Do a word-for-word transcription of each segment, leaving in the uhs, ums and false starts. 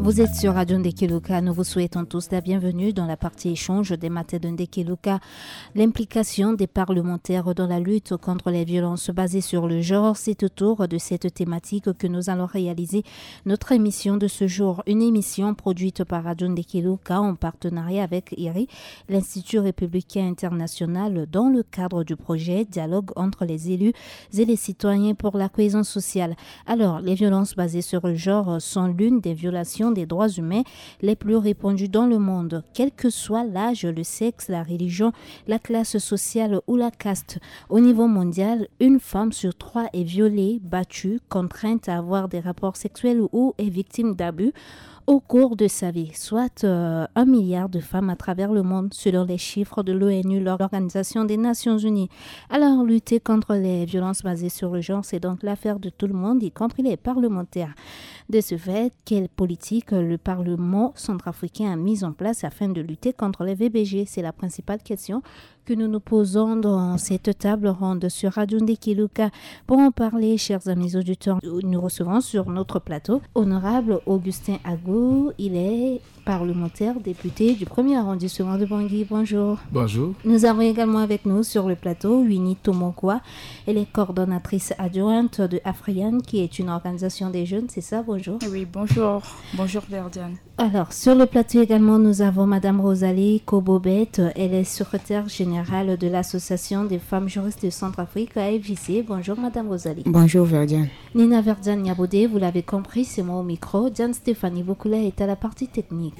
Vous êtes sur Radio Ndekeluka. Nous vous souhaitons tous la bienvenue dans la partie échange des matins de Ndekeluka. L'implication des parlementaires dans la lutte contre les violences basées sur le genre, c'est autour de cette thématique que nous allons réaliser notre émission de ce jour. Une émission produite par Radio Ndekeluka en partenariat avec I R I, l'Institut républicain international, dans le cadre du projet Dialogue entre les élus et les citoyens pour la cohésion sociale. Alors, les violences basées sur le genre sont l'une des violations des droits humains les plus répandues dans le monde, quel que soit l'âge, le sexe, la religion, la classe sociale ou la caste. Au niveau mondial, une femme sur trois est violée, battue, contrainte à avoir des rapports sexuels ou est victime d'abus au cours de sa vie, soit euh, un milliard de femmes à travers le monde, selon les chiffres de l'ONU, l'Organisation des Nations Unies. Alors, lutter contre les violences basées sur le genre, c'est donc l'affaire de tout le monde, y compris les parlementaires. De ce fait, quelle politique le Parlement centrafricain a mise en place afin de lutter contre les V B G? C'est la principale question que nous nous posons dans cette table ronde sur Radio Ndekeluka. Pour en parler, chers amis auditeurs, nous recevons sur notre plateau Honorable Augustin Agou. Il est parlementaire, député du premier arrondissement de Bangui. Bonjour. Bonjour. Nous avons également avec nous sur le plateau Winnie Tomokwa. Elle est coordonnatrice adjointe de Afriane, qui est une organisation des jeunes, c'est ça? Bonjour. Oui, bonjour. Bonjour Verdiane. Alors, sur le plateau également, nous avons Madame Rosalie Kobobet. Elle est secrétaire générale de l'Association des femmes juristes de Centrafrique, A F J C. Bonjour Madame Rosalie. Bonjour Verdiane. Nina Verdiane Niabodé, vous l'avez compris, c'est moi au micro. Diane Stéphanie Boukoula est à la partie technique.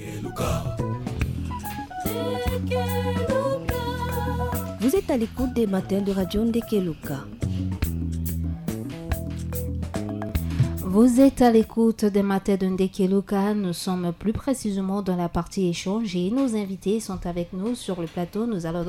Vous êtes à l'écoute des matins de Radio Ndekeluka. Vous êtes à l'écoute des matins de Ndekeluka. Nous sommes plus précisément dans la partie échange et nos invités sont avec nous sur le plateau. Nous allons